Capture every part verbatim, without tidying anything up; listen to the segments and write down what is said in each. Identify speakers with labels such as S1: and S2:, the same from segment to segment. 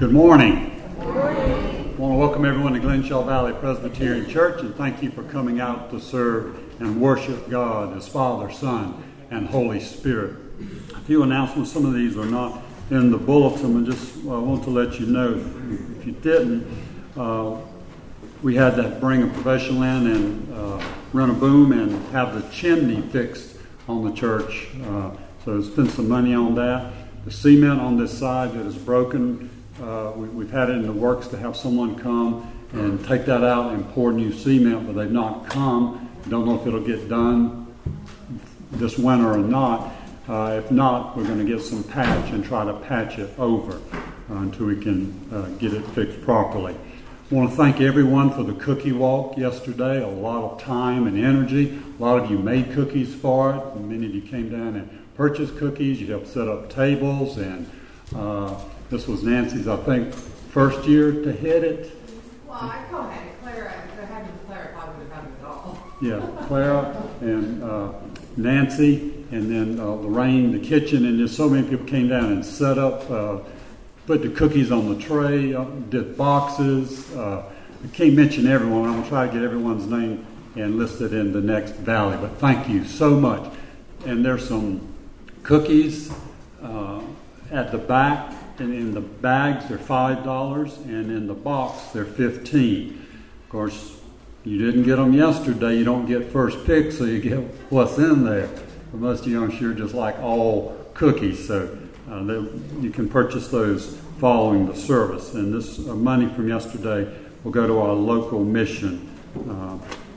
S1: Good morning. Good morning. I want to welcome everyone to Glenshaw Valley Presbyterian Church and thank you for coming out to serve and worship God as Father, Son, and Holy Spirit. A few announcements. Some of these are not in the bulletin. I just uh, want to let you know, if you didn't, uh, we had to bring a professional in and uh, run a boom and have the chimney fixed on the church. Uh, so spend some money on that. The cement on this side that is broken, uh, we, we've had it in the works to have someone come and take that out and pour new cement, but they've not come. Don't know if it'll get done this winter or not. Uh, if not, we're going to get some patch and try to patch it over uh, until we can uh, get it fixed properly. I want to thank everyone for the cookie walk yesterday. A lot of time and energy. A lot of you made cookies for it. Many of you came down and purchased cookies. You helped set up tables. And uh, this was Nancy's, I think, first year to head it.
S2: Well, I co-had it. Clara, if I hadn't Clara, I would have had it all.
S1: Yeah, Clara and uh, Nancy, and then uh, Lorraine, the kitchen, and just so many people came down and set up, uh, put the cookies on the tray, uh, did boxes. Uh, I can't mention everyone. I'm going to try to get everyone's name and list it in the next valley. But thank you so much. And there's some cookies uh, at the back, and in the bags they're five dollars, and in the box they're fifteen dollars. Of course, you didn't get them yesterday. You don't get first pick, so you get what's in there. But most of you, I'm sure, just like all cookies, so uh, they, you can purchase those following the service. And this uh, money from yesterday will go to our local mission. Uh,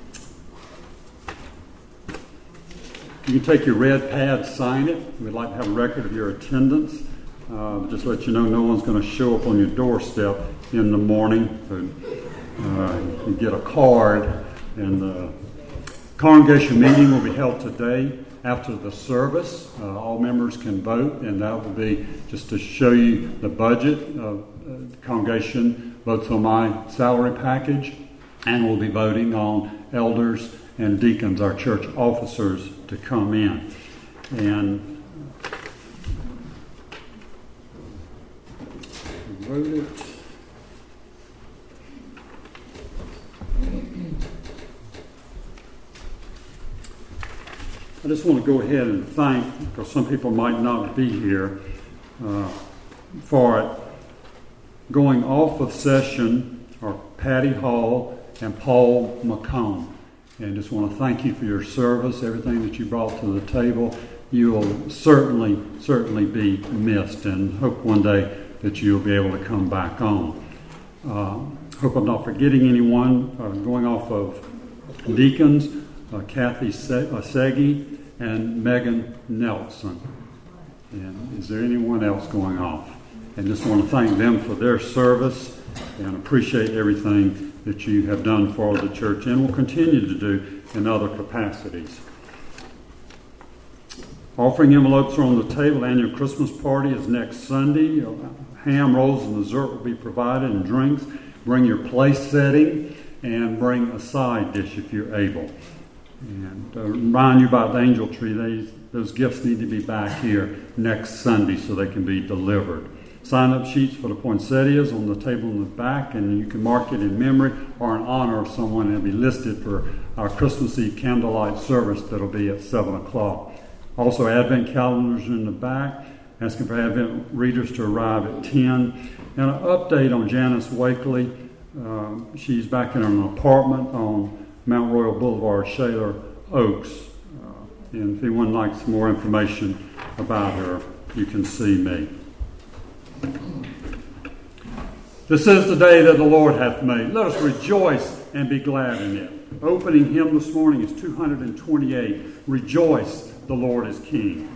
S1: you can take your red pad, sign it. We'd like to have a record of your attendance. Uh, just let you know no one's going to show up on your doorstep in the morning. So, uh, you get a card, and the congregation meeting will be held today after the service. Uh, all members can vote, and that will be just to show you the budget. Uh, the congregation votes on my salary package, and we'll be voting on elders and deacons, our church officers, to come in. And wrote it. I just want to go ahead and thank, because some people might not be here uh, for it, going off of session are Patty Hall and Paul McComb. And just want to thank you for your service, everything that you brought to the table. You will certainly, certainly be missed, and hope one day that you'll be able to come back on. Uh, hope I'm not forgetting anyone. Uh, going off of deacons, uh, Kathy Se- uh, Segi and Megan Nelson. And is there anyone else going off? And just want to thank them for their service and appreciate everything that you have done for the church and will continue to do in other capacities. Offering envelopes are on the table. Annual Christmas party is next Sunday. Ham, rolls, and dessert will be provided, and drinks. Bring your place setting and bring a side dish if you're able. And uh, remind you about the angel tree. They, those gifts need to be back here next Sunday so they can be delivered. Sign-up sheets for the poinsettias on the table in the back, and you can mark it in memory or in honor of someone, and it'll be listed for our Christmas Eve candlelight service that'll be at seven o'clock. Also, Advent calendars in the back, asking for Advent readers to arrive at ten. And an update on Janice Wakely. Uh, she's back in an apartment on Mount Royal Boulevard, Shaler Oaks. Uh, and if anyone likes more information about her, you can see me. This is the day that the Lord hath made. Let us rejoice and be glad in it. Opening hymn this morning is two hundred twenty-eight. Rejoice, the Lord is King.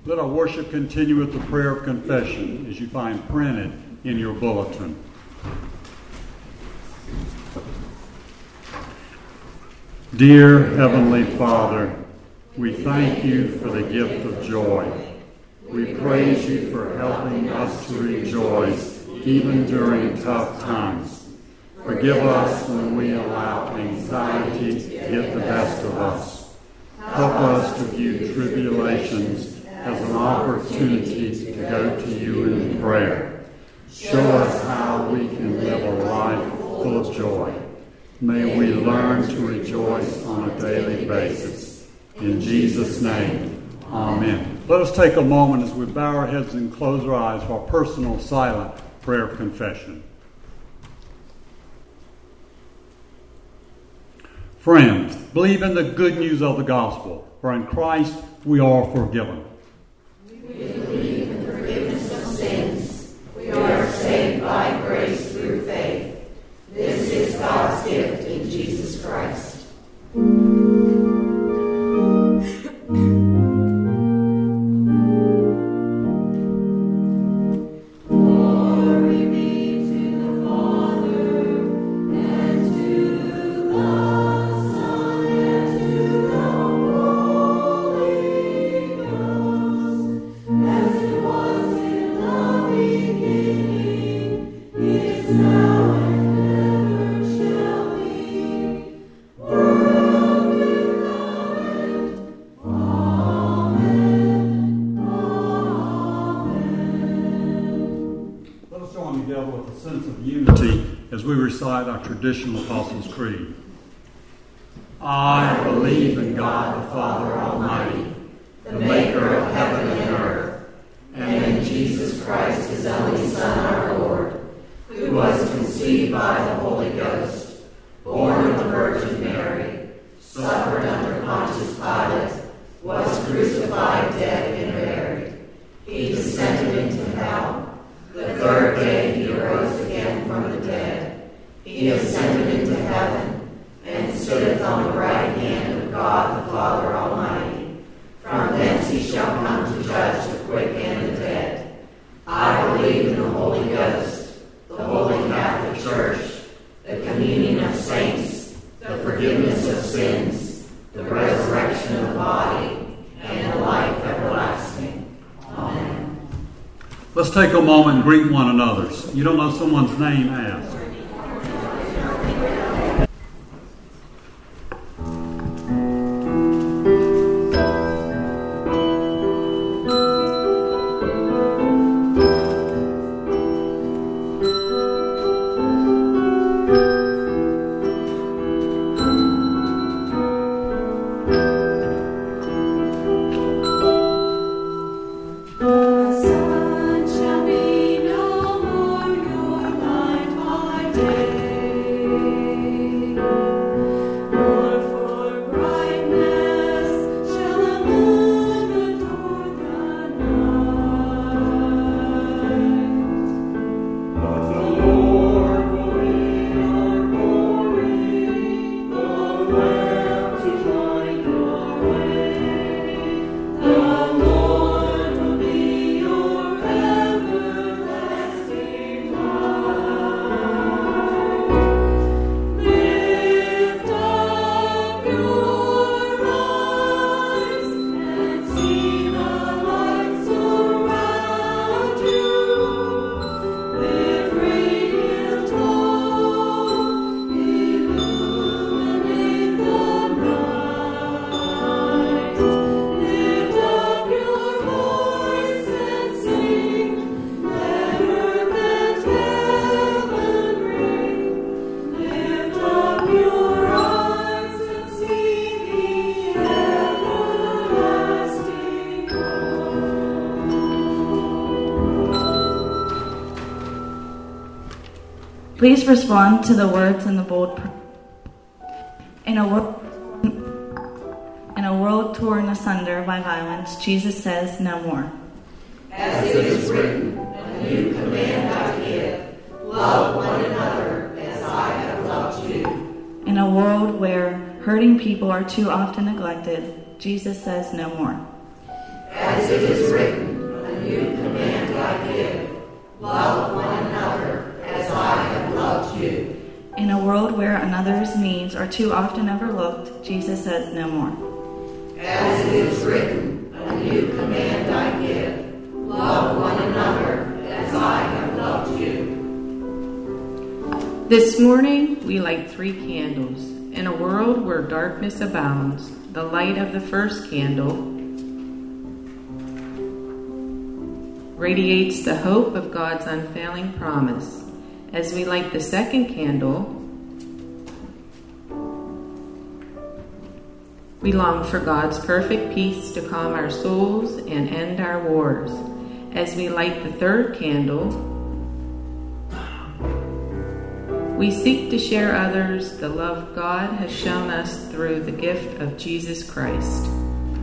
S1: Let our worship continue with the prayer of confession as you find printed in your bulletin. Dear Heavenly Father, we thank you for the gift of joy. We praise you for helping us to rejoice even during tough times. Forgive us when we allow anxiety to get the best of us. Help us to view tribulations as an opportunity to go to you in prayer. Show us how we can live a life full of joy. May we learn to rejoice on a daily basis. In Jesus' name, amen. Let us take a moment as we bow our heads and close our eyes for our personal silent prayer of confession. Friends, believe in the good news of the gospel, for in Christ we are forgiven.
S3: We believe in the forgiveness of sins. We are saved by grace through faith. This is God's gift in Jesus Christ.
S1: Our traditional Apostles' Creed. I believe in God the Father Almighty,
S3: the maker of heaven and earth, and in Jesus Christ, his only Son, our Lord, who was conceived by the Holy Ghost, born of the Virgin Mary, suffered under Pontius Pilate, was crucified, dead, and buried. He descended into hell. The third day he arose again from the dead. He ascended into heaven, and sitteth on the right hand of God the Father Almighty. From thence he shall come to judge the quick and the dead. I believe in the Holy Ghost, the Holy Catholic Church, the communion of saints, the forgiveness of sins, the resurrection of the body, and the life everlasting. Amen.
S1: Let's take a moment and greet one another. You don't know someone's name, ask.
S4: Please respond to the words in the bold. In a world, in a world torn asunder by violence, Jesus says, "No more."
S3: As it is written, a new command I give: love one another as I have loved you.
S4: In a world where hurting people are too often neglected, Jesus says, "No more."
S3: As it is written, a new command I give, love one another as I have loved you.
S4: In a world where another's needs are too often overlooked, Jesus says no more.
S3: As it is written, a new command I give, love one another as I have loved you.
S5: This morning, we light three candles. In a world where darkness abounds, the light of the first candle radiates the hope of God's unfailing promise. As we light the second candle, we long for God's perfect peace to calm our souls and end our wars. As we light the third candle, we seek to share others the love God has shown us through the gift of Jesus Christ.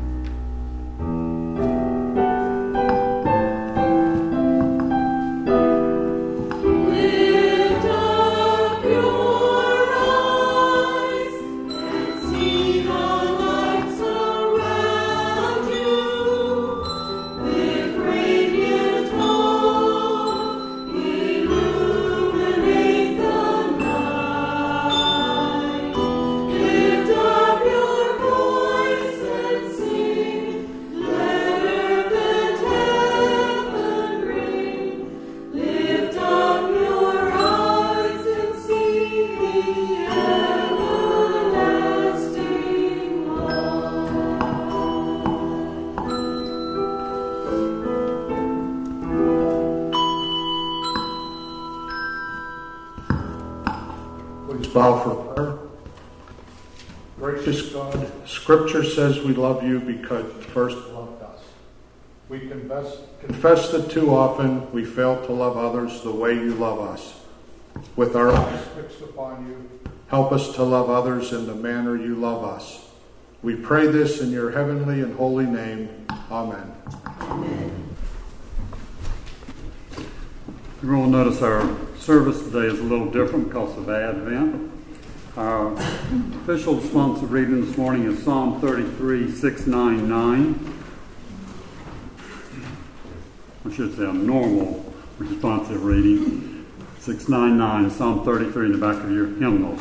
S6: Bow for prayer. Gracious God, Scripture says we love you because you first loved us. We confess, confess that too often we fail to love others the way you love us. With our eyes fixed upon you, help us to love others in the manner you love us. We pray this in your heavenly and holy name. Amen.
S3: Amen.
S1: You will notice our service today is a little different because of Advent. Our official responsive reading this morning is Psalm thirty-three, six ninety-nine. I should say a normal responsive reading. six ninety-nine, Psalm thirty-three in the back of your hymnals.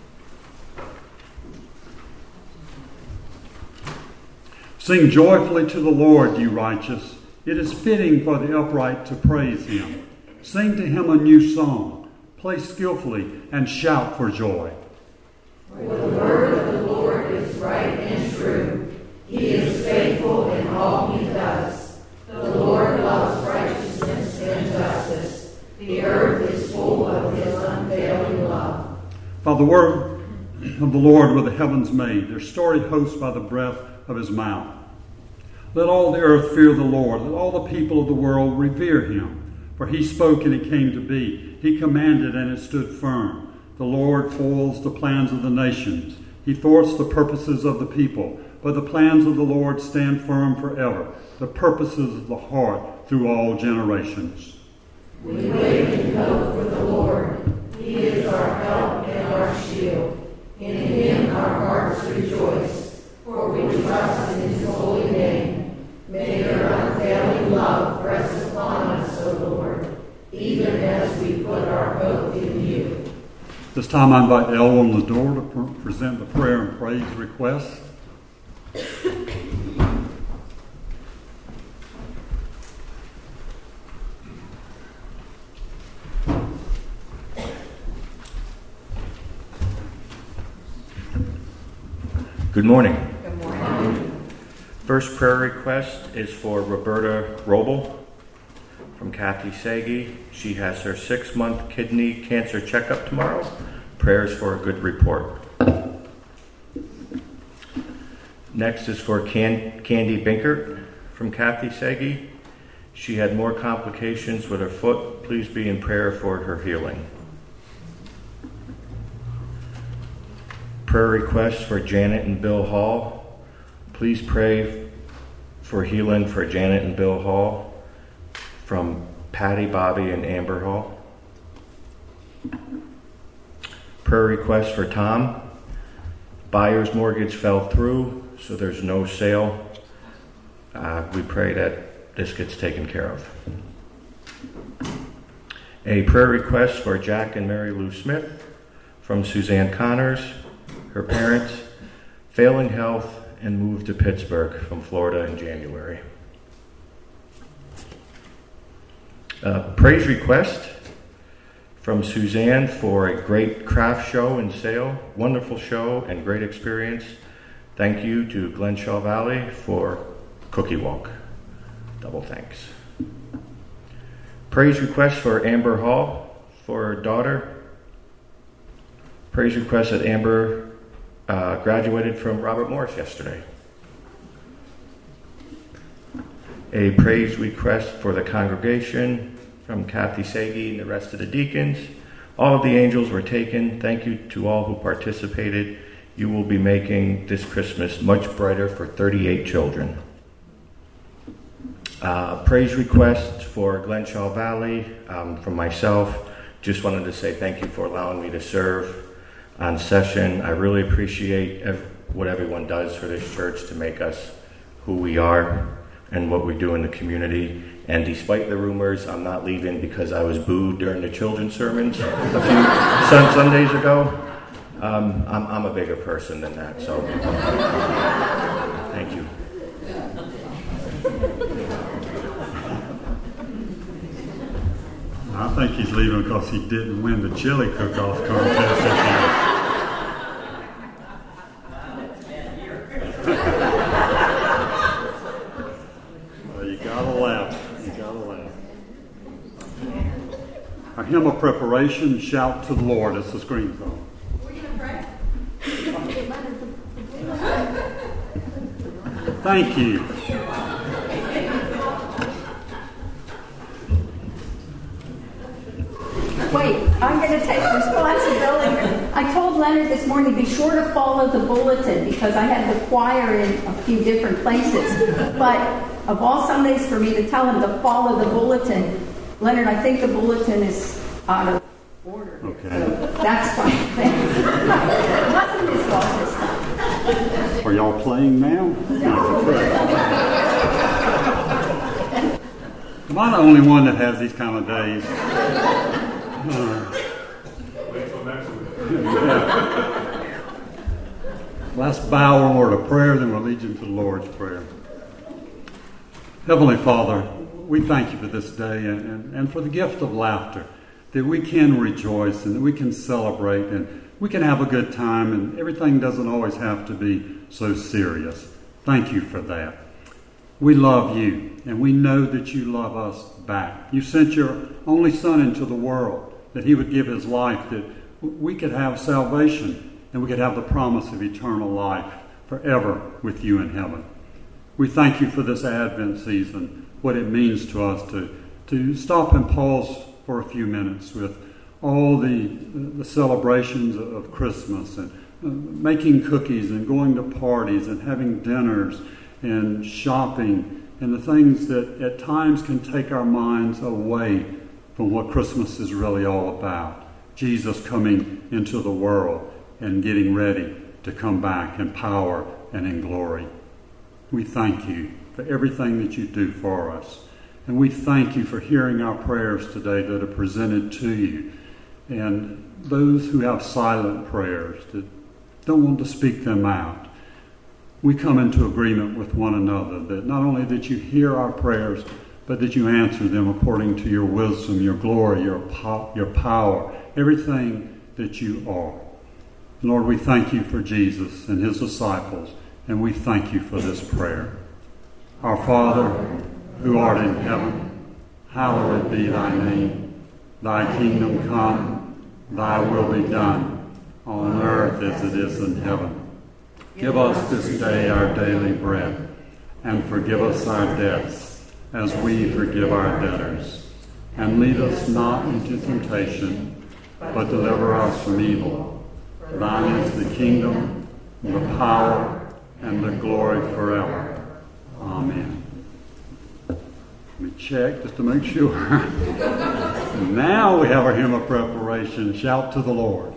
S1: Sing joyfully to the Lord, you righteous. It is fitting for the upright to praise him. Sing to him a new song. Play skillfully and shout for joy.
S3: For the word of the Lord is right and true. He is faithful in all he does. The Lord loves righteousness and justice. The earth is full of his unfailing love.
S1: By the word of the Lord were the heavens made, their storied host by the breath of his mouth. Let all the earth fear the Lord. Let all the people of the world revere him. For he spoke and it came to be. He commanded and it stood firm. The Lord foils the plans of the nations. He thwarts the purposes of the people. But the plans of the Lord stand firm forever, the purposes of the heart through all generations.
S3: We wait in hope for the Lord. He is our help and our shield. In him our hearts rejoice, for we trust in his holy name. May your unfailing love rest upon us, O Lord, even as we put our hope in you.
S1: This time I invite the elder on the door to pr- present the prayer and praise requests.
S7: Good morning.
S2: Good morning.
S7: First prayer request is for Roberta Roble from Kathy Sagi. She has her six-month kidney cancer checkup tomorrow. Prayers for a good report. Next is for Can- Candy Binkert from Kathy Sagi. She had more complications with her foot. Please be in prayer for her healing. Prayer request for Janet and Bill Hall. Please pray for healing for Janet and Bill Hall from Patty, Bobby, and Amber Hall. Prayer request for Tom. Buyer's mortgage fell through, so there's no sale. Uh, we pray that this gets taken care of. A prayer request for Jack and Mary Lou Smith from Suzanne Connors, her parents, failing health and moved to Pittsburgh from Florida in January. Uh, praise request from Suzanne for a great craft show and sale, wonderful show and great experience. Thank you to Glenshaw Valley for Cookie Walk. Double thanks. Praise request for Amber Hall for her daughter. Praise request that Amber uh, graduated from Robert Morris yesterday. A praise request for the congregation from Kathy Sagi and the rest of the deacons. All of the angels were taken. Thank you to all who participated. You will be making this Christmas much brighter for thirty-eight children. Uh, praise request for Glenshaw Valley um, from myself. Just wanted to say thank you for allowing me to serve on session. I really appreciate ev- what everyone does for this church to make us who we are and what we do in the community. And despite the rumors, I'm not leaving because I was booed during the children's sermons a few sun- Sundays ago. Um, I'm, I'm a bigger person than that, so thank you.
S1: I think he's leaving because he didn't win the chili cook-off contest this year. Well, you gotta laugh. You gotta laugh. Our hymn of preparation, Shout to the Lord. It's the screen song.
S2: We're going to pray.
S1: Thank you.
S3: Wait, I'm going to take responsibility. I told Leonard this morning, be sure to follow the bulletin because I had the choir in a few different places. But of all Sundays for me to tell him to follow the bulletin, Leonard, I think the bulletin is out of order.
S1: Okay.
S3: So that's fine. It wasn't his fault this time.
S1: Are y'all playing now? Am I the only one that has these kind of days? Uh, yeah. Let's bow our word of prayer, then we'll lead you to the Lord's Prayer. Heavenly Father, we thank you for this day and, and, and for the gift of laughter, that we can rejoice and that we can celebrate and we can have a good time, and everything doesn't always have to be so serious. Thank you for that. We love you, and we know that you love us back. You sent your only Son into the world, that he would give his life, that we could have salvation, and we could have the promise of eternal life forever with you in heaven. We thank you for this Advent season, what it means to us to, to stop and pause for a few minutes with all the, the celebrations of Christmas and uh, making cookies and going to parties and having dinners and shopping and the things that at times can take our minds away from what Christmas is really all about. Jesus coming into the world and getting ready to come back in power and in glory. We thank you for everything that you do for us. And we thank you for hearing our prayers today that are presented to you. And those who have silent prayers that don't want to speak them out. We come into agreement with one another that not only that you hear our prayers, but that you answer them according to your wisdom, your glory, your, po- your power, everything that you are. Lord, we thank you for Jesus and his disciples, and we thank you for this prayer. Our Father, who art in heaven, hallowed be thy name. Thy kingdom come, thy will be done, on earth as it is in heaven. Give us this day our daily bread, and forgive us our debts, as we forgive our debtors. And lead us not into temptation, but deliver us from evil. For thine is the kingdom, the power, and the glory forever. Amen. Let me check just to make sure. Now we have our hymn of preparation, Shout to the Lord.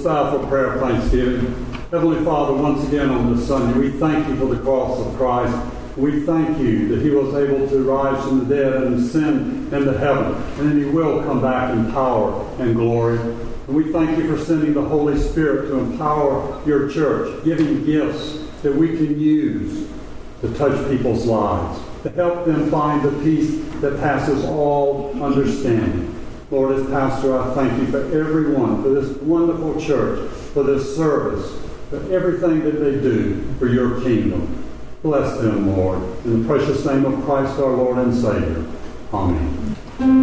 S1: bow for prayer of thanksgiving. Heavenly Father, once again on this Sunday, we thank you for the cross of Christ. We thank you that he was able to rise from the dead and ascend into heaven, and then he will come back in power and glory. And we thank you for sending the Holy Spirit to empower your church, giving gifts that we can use to touch people's lives, to help them find the peace that passes all understanding. Lord, as pastor, I thank you for everyone, for this wonderful church, for this service, for everything that they do for your kingdom. Bless them, Lord. In the precious name of Christ our Lord and Savior. Amen.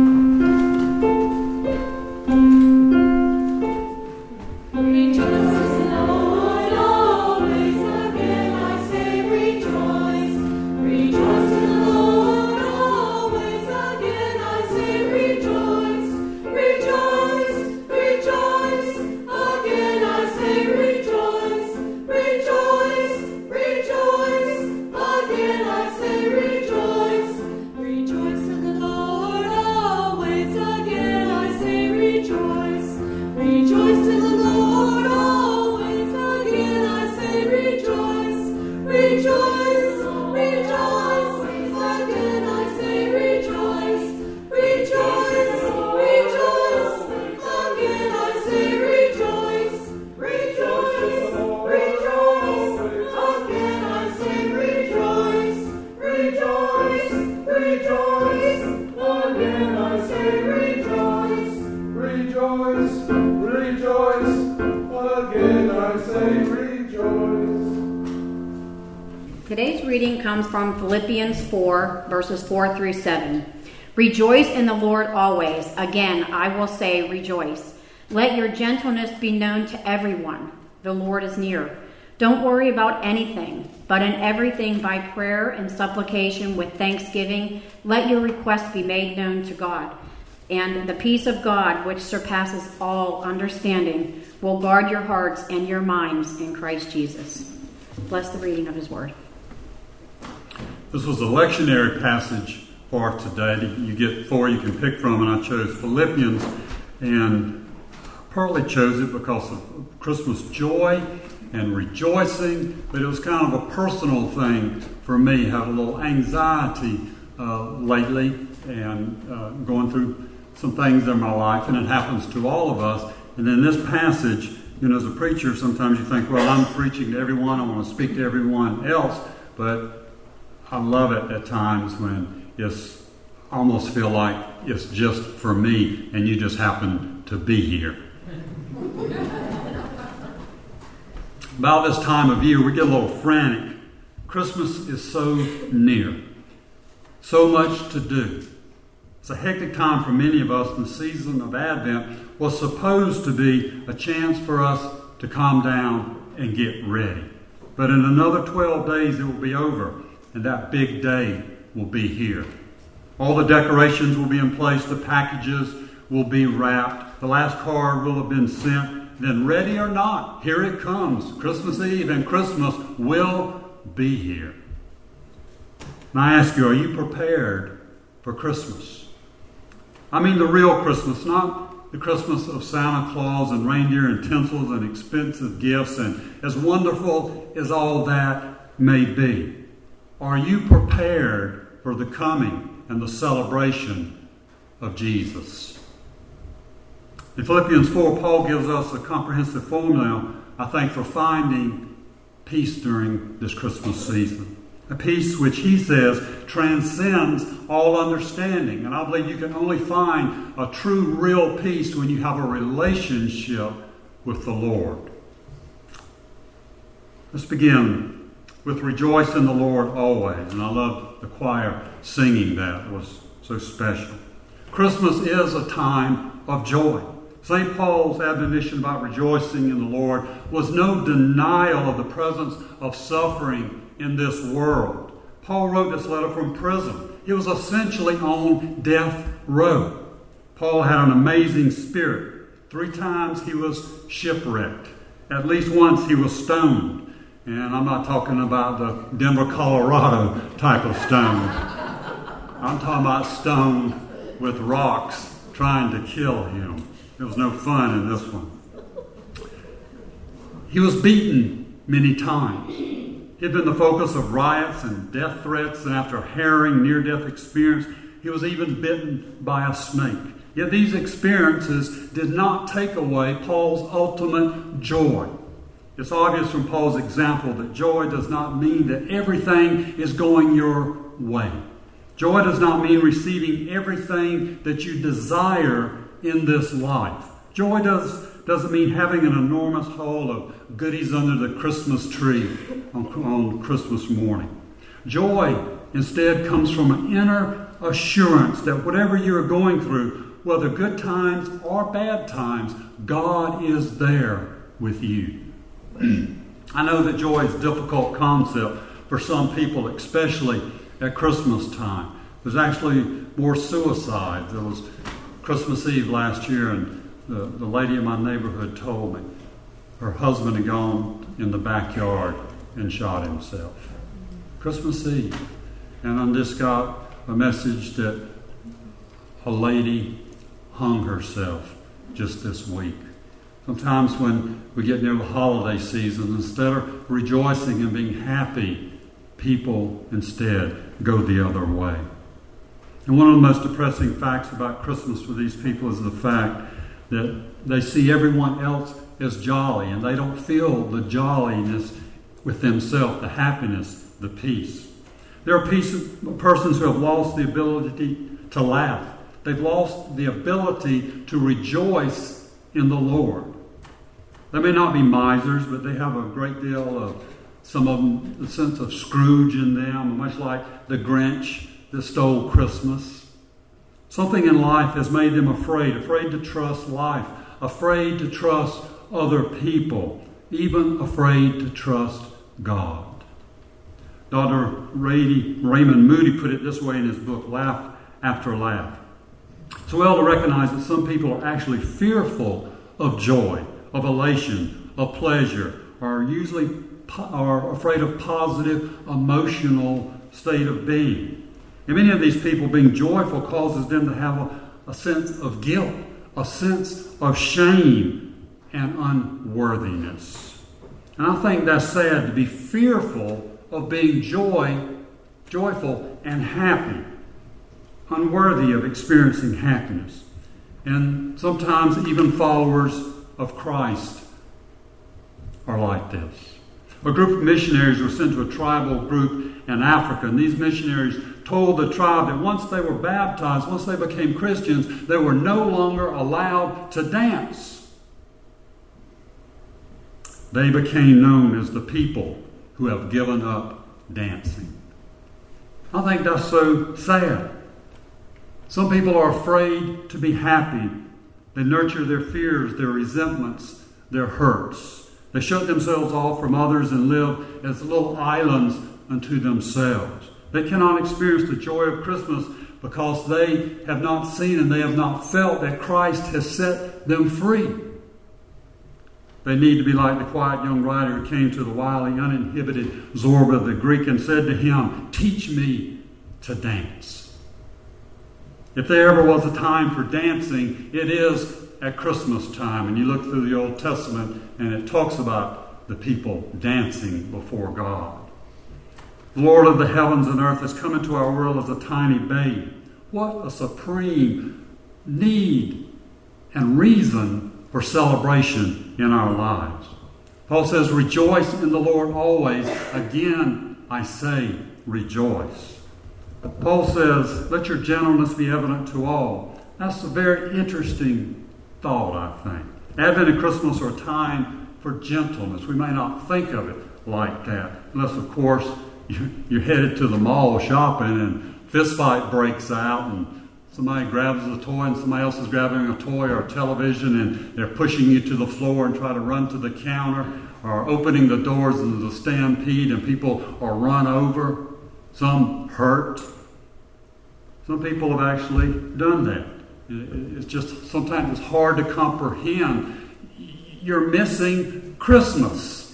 S8: Today's reading comes from Philippians four, verses four through seven. Rejoice in the Lord always. Again, I will say rejoice. Let your gentleness be known to everyone. The Lord is near. Don't worry about anything, but in everything by prayer and supplication with thanksgiving, let your requests be made known to God. And the peace of God, which surpasses all understanding, will guard your hearts and your minds in Christ Jesus. Bless the reading of his word.
S1: This was a lectionary passage for today. You get four you can pick from, and I chose Philippians, and partly chose it because of Christmas joy and rejoicing, but it was kind of a personal thing for me. I had a little anxiety uh, lately and uh, going through some things in my life, and it happens to all of us. And then this passage, you know, as a preacher, sometimes you think, well, I'm preaching to everyone, I want to speak to everyone else, but I love it at times when it's almost feel like it's just for me and you just happen to be here. About this time of year, we get a little frantic. Christmas is so near. So much to do. It's a hectic time for many of us. The season of Advent was supposed to be a chance for us to calm down and get ready. But in another twelve days, it will be over. And that big day will be here. All the decorations will be in place. The packages will be wrapped. The last card will have been sent. Then, ready or not, here it comes. Christmas Eve and Christmas will be here. And I ask you, are you prepared for Christmas? I mean the real Christmas, not the Christmas of Santa Claus and reindeer and tinsels and expensive gifts, and as wonderful as all that may be. Are you prepared for the coming and the celebration of Jesus? In Philippians four, Paul gives us a comprehensive formula, I think, for finding peace during this Christmas season. A peace which he says transcends all understanding. And I believe you can only find a true, real peace when you have a relationship with the Lord. Let's begin with rejoice in the Lord always. And I love the choir singing that. It was so special. Christmas is a time of joy. Saint Paul's admonition about rejoicing in the Lord was no denial of the presence of suffering in this world. Paul wrote this letter from prison. He was essentially on death row. Paul had an amazing spirit. Three times he was shipwrecked. At least once he was stoned. And I'm not talking about the Denver, Colorado type of stone. I'm talking about stone with rocks trying to kill him. There was no fun in this one. He was beaten many times. He had been the focus of riots and death threats, and after a harrowing near-death experience, he was even bitten by a snake. Yet these experiences did not take away Paul's ultimate joy. It's obvious from Paul's example that joy does not mean that everything is going your way. Joy does not mean receiving everything that you desire in this life. Joy does, doesn't mean having an enormous haul of goodies under the Christmas tree on, on Christmas morning. Joy, instead, comes from an inner assurance that whatever you're going through, whether good times or bad times, God is there with you. I know that joy is a difficult concept for some people, especially at Christmas time. There's actually more suicides. There was Christmas Eve last year, and the, the lady in my neighborhood told me her husband had gone in the backyard and shot himself. Christmas Eve. And I just got a message that a lady hung herself just this week. Sometimes when we get near the holiday season, instead of rejoicing and being happy, people instead go the other way. And one of the most depressing facts about Christmas for these people is the fact that they see everyone else as jolly, and they don't feel the jolliness with themselves, the happiness, the peace. There are persons who have lost the ability to laugh. They've lost the ability to rejoice in the Lord. They may not be misers, but they have a great deal of, some of them, the sense of Scrooge in them, much like the Grinch that stole Christmas. Something in life has made them afraid, afraid to trust life, afraid to trust other people, even afraid to trust God. Doctor Raymond Moody put it this way in his book, Laugh After Laugh. It's well to recognize that some people are actually fearful of joy, of elation, of pleasure, or usually po- are afraid of positive emotional state of being. And many of these people being joyful causes them to have a, a sense of guilt, a sense of shame and unworthiness. And I think that's sad, to be fearful of being joy, joyful and happy, unworthy of experiencing happiness. And sometimes even followers of Christ are like this. A group of missionaries were sent to a tribal group in Africa, and these missionaries told the tribe that once they were baptized, once they became Christians, they were no longer allowed to dance. They became known as the people who have given up dancing. I think that's so sad. Some people are afraid to be happy. They nurture their fears, their resentments, their hurts. They shut themselves off from others and live as little islands unto themselves. They cannot experience the joy of Christmas because they have not seen and they have not felt that Christ has set them free. They need to be like the quiet young writer who came to the wily, uninhibited Zorba the Greek and said to him, "Teach me to dance." If there ever was a time for dancing, it is at Christmas time. And you look through the Old Testament and it talks about the people dancing before God. The Lord of the heavens and earth has come into our world as a tiny babe. What a supreme need and reason for celebration in our lives. Paul says, "Rejoice in the Lord always. Again, I say, rejoice." Paul says, "Let your gentleness be evident to all." That's a very interesting thought, I think. Advent and Christmas are a time for gentleness. We may not think of it like that, unless, of course, you're headed to the mall shopping and fist fight breaks out and somebody grabs a toy and somebody else is grabbing a toy or a television and they're pushing you to the floor and try to run to the counter, or opening the doors and the stampede and people are run over, some hurt. Some people have actually done that. It's just, sometimes it's hard to comprehend. You're missing Christmas.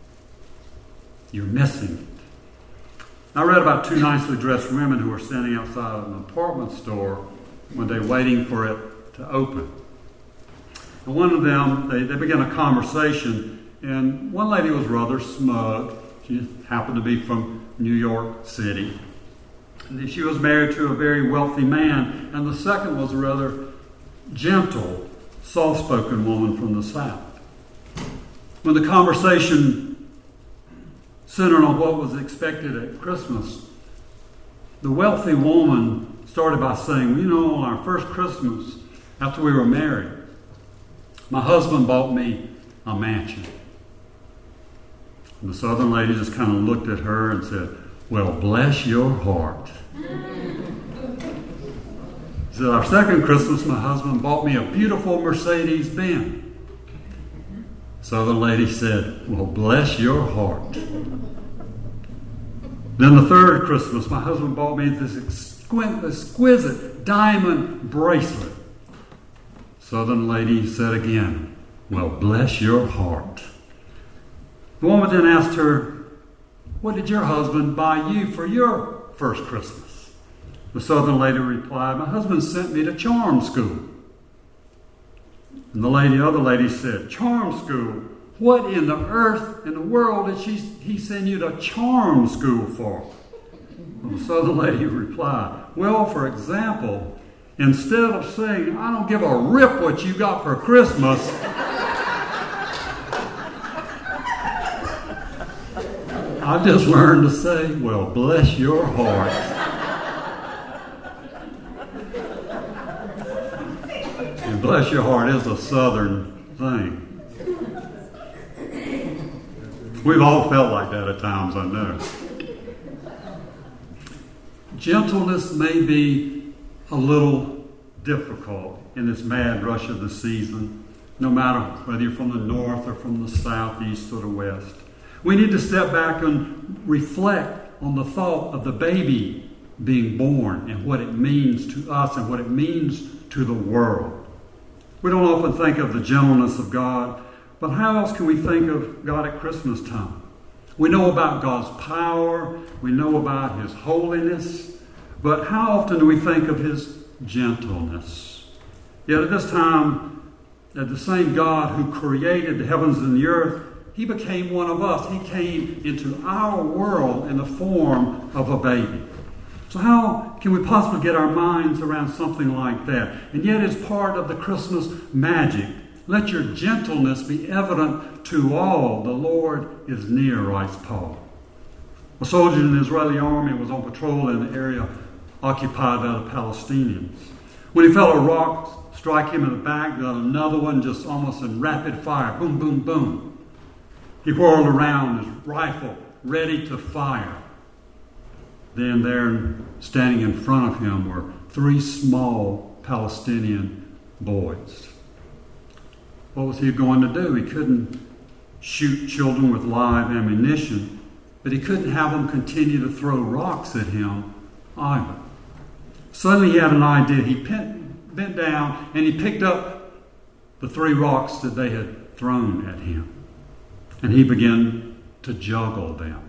S1: You're missing it. I read about two nicely dressed women who were standing outside of an apartment store one day waiting for it to open. And one of them, they, they began a conversation, And one lady was rather smug. She happened to be from New York City. And she was married to a very wealthy man. And the second was a rather gentle, soft-spoken woman from the South. When the conversation centered on what was expected at Christmas, the wealthy woman started by saying, you know, on our first Christmas after we were married, my husband bought me a mansion. And the Southern lady just kind of looked at her and said, well, bless your heart. She said, our second Christmas, my husband bought me a beautiful Mercedes Benz. Southern lady said, well, bless your heart. Then the third Christmas, my husband bought me this exquisite diamond bracelet. Southern lady said again, well, bless your heart. The woman then asked her, what did your husband buy you for your first Christmas? The Southern lady replied, my husband sent me to charm school. And the lady, other lady said, charm school? What in the earth, in the world, did she, he send you to charm school for? And the Southern lady replied, well, for example, instead of saying, I don't give a rip what you got for Christmas, I just learned to say, well, bless your heart. And bless your heart is a Southern thing. We've all felt like that at times, I know. Gentleness may be a little difficult in this mad rush of the season, no matter whether you're from the north or from the south, east, or the west. We need to step back and reflect on the thought of the baby being born and what it means to us and what it means to the world. We don't often think of the gentleness of God, but how else can we think of God at Christmas time? We know about God's power, we know about His holiness, but how often do we think of His gentleness? Yet at this time, that the same God who created the heavens and the earth, He became one of us. He came into our world in the form of a baby. So how can we possibly get our minds around something like that? And yet it's part of the Christmas magic. Let your gentleness be evident to all. The Lord is near, writes Paul. A soldier in the Israeli army was on patrol in the area occupied by the Palestinians. When he felt a rock strike him in the back, then another one just almost in rapid fire. Boom, boom, boom. He whirled around, his rifle ready to fire. Then there, standing in front of him, were three small Palestinian boys. What was he going to do? He couldn't shoot children with live ammunition, but he couldn't have them continue to throw rocks at him either. Suddenly he had an idea. He bent down and he picked up the three rocks that they had thrown at him. And he began to juggle them.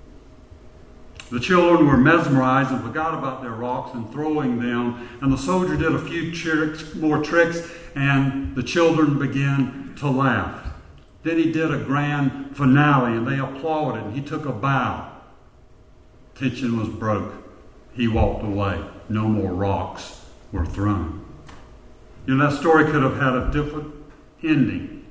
S1: The children were mesmerized and forgot about their rocks and throwing them. And the soldier did a few tricks, more tricks, and the children began to laugh. Then he did a grand finale, and they applauded. And he took a bow. Tension was broke. He walked away. No more rocks were thrown. You know, that story could have had a different ending.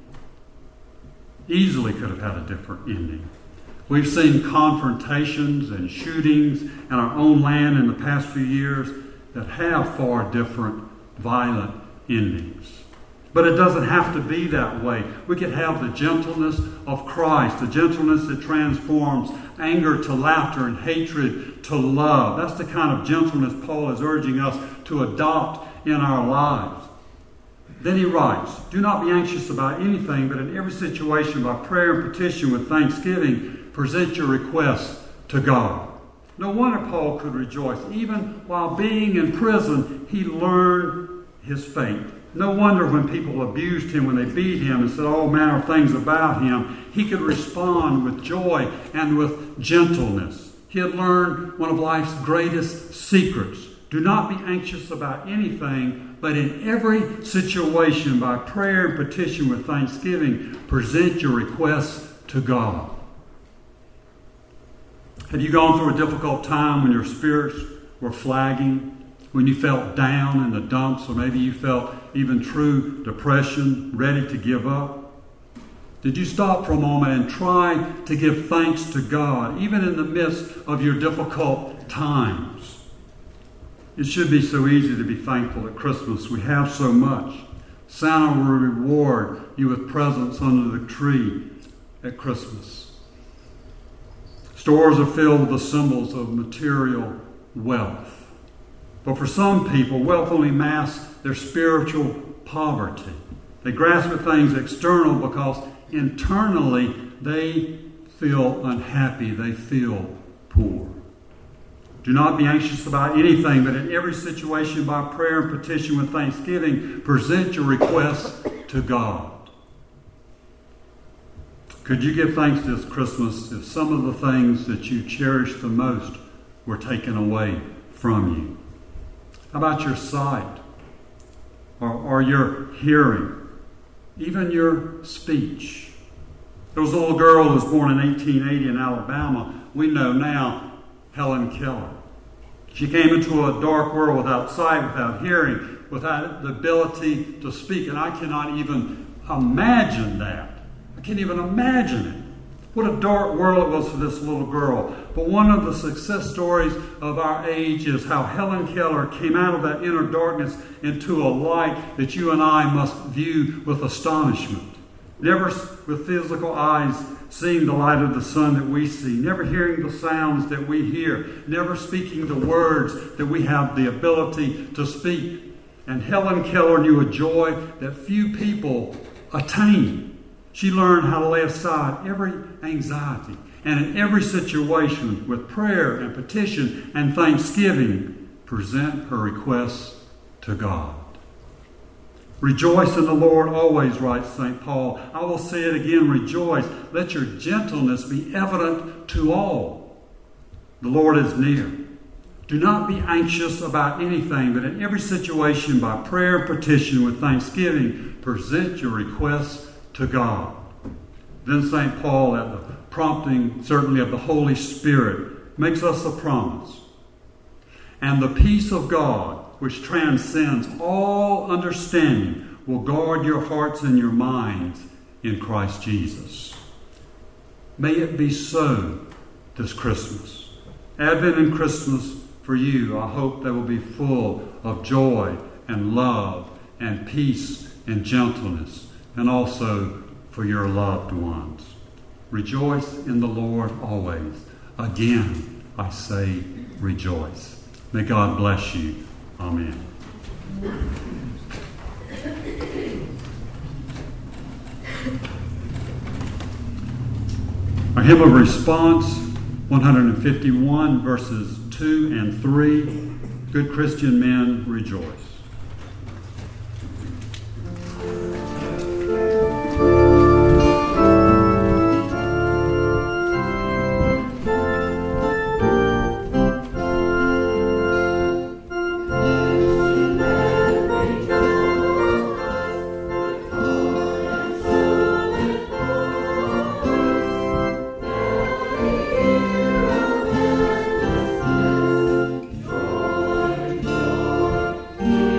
S1: Easily could have had a different ending. We've seen confrontations and shootings in our own land in the past few years that have far different violent endings. But it doesn't have to be that way. We could have the gentleness of Christ, the gentleness that transforms anger to laughter and hatred to love. That's the kind of gentleness Paul is urging us to adopt in our lives. Then he writes, do not be anxious about anything, but in every situation by prayer and petition with thanksgiving, present your requests to God. No wonder Paul could rejoice. Even while being in prison, he learned his fate. No wonder when people abused him, when they beat him and said all manner of things about him, he could respond with joy and with gentleness. He had learned one of life's greatest secrets, Do not be anxious about anything, but in every situation, by prayer and petition with thanksgiving, present your requests to God. Have you gone through a difficult time when your spirits were flagging, when you felt down in the dumps, or maybe you felt even true depression, ready to give up? Did you stop for a moment and try to give thanks to God, even in the midst of your difficult times? It should be so easy to be thankful at Christmas. We have so much. Santa will reward you with presents under the tree at Christmas. Stores are filled with the symbols of material wealth. But for some people, wealth only masks their spiritual poverty. They grasp at things external because internally they feel unhappy. They feel poor. Do not be anxious about anything, but in every situation, by prayer and petition with thanksgiving, present your requests to God. Could you give thanks this Christmas if some of the things that you cherish the most were taken away from you? How about your sight, or, or your hearing, even your speech? There was a little girl who was born in eighteen eighty in Alabama. We know now, Helen Keller. She came into a dark world without sight, without hearing, without the ability to speak. And I cannot even imagine that. I can't even imagine it. What a dark world it was for this little girl. But one of the success stories of our age is how Helen Keller came out of that inner darkness into a light that you and I must view with astonishment. Never with physical eyes seeing the light of the sun that we see, never hearing the sounds that we hear, never speaking the words that we have the ability to speak. And Helen Keller knew a joy that few people attain. She learned how to lay aside every anxiety, and in every situation, with prayer and petition and thanksgiving, present her requests to God. Rejoice in the Lord always, writes Saint Paul. I will say it again, rejoice. Let your gentleness be evident to all. The Lord is near. Do not be anxious about anything, but in every situation, by prayer and petition with thanksgiving, present your requests to God. Then Saint Paul, at the prompting certainly of the Holy Spirit, makes us a promise. And the peace of God, which transcends all understanding, will guard your hearts and your minds in Christ Jesus. May it be so this Christmas. Advent and Christmas for you, I hope they will be full of joy and love and peace and gentleness, and also for your loved ones. Rejoice in the Lord always. Again, I say rejoice. May God bless you. Amen. Our hymn of response, one fifty-one, verses two and three. Good Christian men, rejoice.
S3: Yeah.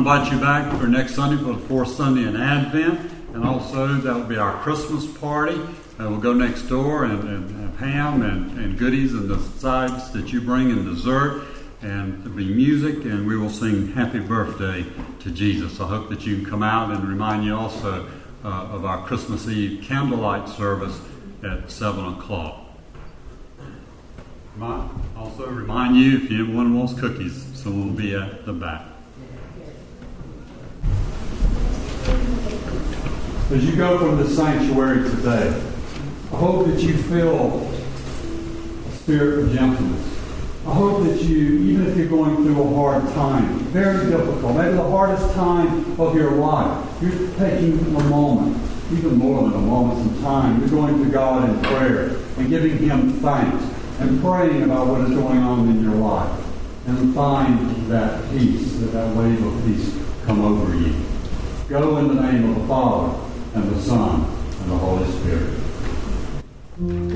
S1: want to invite you back for next Sunday for the fourth Sunday in Advent. And also, that will be our Christmas party. Uh, we'll go next door and, and have ham and, and goodies and the sides that you bring and dessert. And there'll be music, and we will sing Happy Birthday to Jesus. I hope that you can come out, and remind you also uh, of our Christmas Eve candlelight service at seven o'clock. Might also remind you, if anyone wants cookies, someone will be at the back. As you go from the sanctuary today, I hope that you feel a spirit of gentleness. I hope that you, even if you're going through a hard time, very difficult, maybe the hardest time of your life, you're taking a moment, even more than a moment in time. You're going to God in prayer and giving Him thanks and praying about what is going on in your life, and find that peace, that wave of peace come over you. Go in the name of the Father, and the Son, and the Holy Spirit.